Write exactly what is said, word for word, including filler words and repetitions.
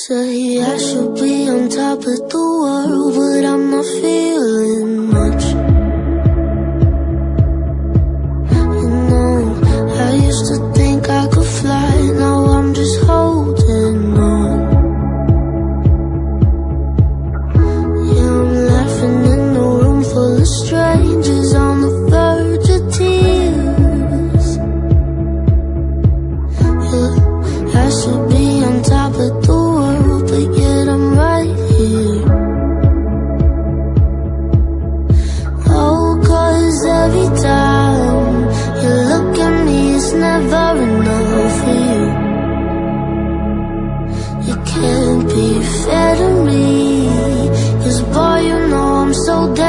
Say I should be on top of the world, but I'm not feeling much. You know, I used to think I could fly, now I'm just holding on. Yeah, I'm laughing in a room full of strangers on the verge of tears. Yeah, I should be on top of the world, but yet I'm right here. Oh, 'cause every time you look at me, it's never enough for you. You can't be fair to me, 'cause boy, you know I'm so down.